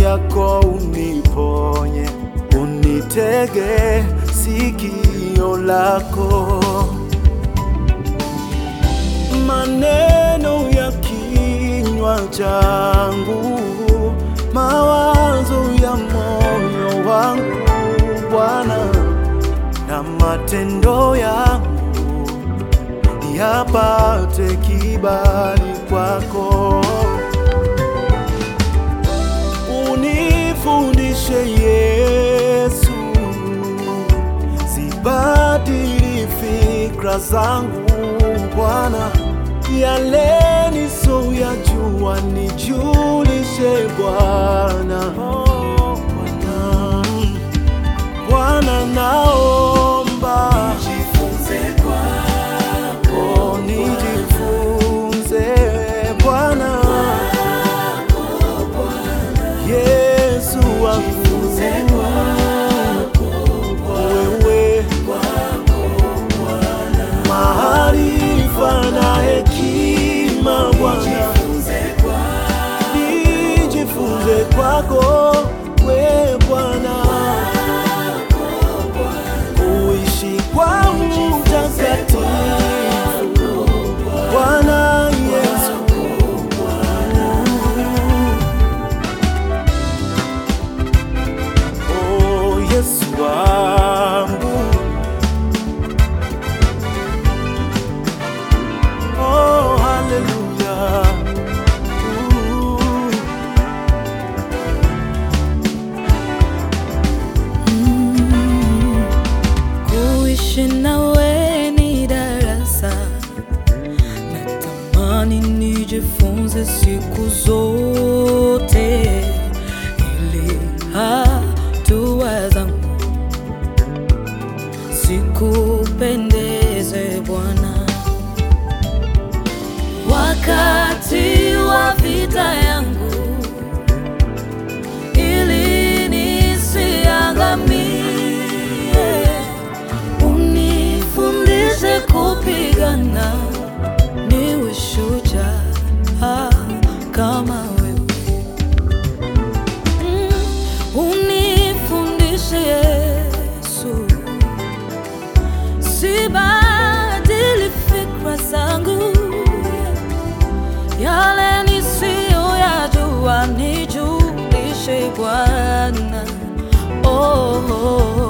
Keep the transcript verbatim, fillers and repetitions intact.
yako uniponye, unitege sikio lako. Maneno ya kinywa changu, mawazo ya moyo wangu Bwana, na matendo yangu yapate kibali kwako. Unifundishe Yesu, sibadili fikra zangu Bwana, yale nisoyajua nijulishe Bwana. Bwana, naomba nijifunze kwako, nijifunze Bwana, Yesu wangu, wewe maarifa na hekima Bwana, nijifunze kwako wewe Bwana, kuishi kwa utakatifu Bwana Yesu. Oh Yesu wangu, oh haleluya. Kuishi nawe ni darasa, natamani nijifunze siku zote, ili hatua zangu zikupendeze Bwana. Wakati wa vita yangu, ili nisiangamie, unifundishe kupigana, niwe shujaa kama wewe. Mm, unifundishe Yesu, sibadili fikra zangu, yale nisiyoyajua nijulishe Bwana. Oh, oh.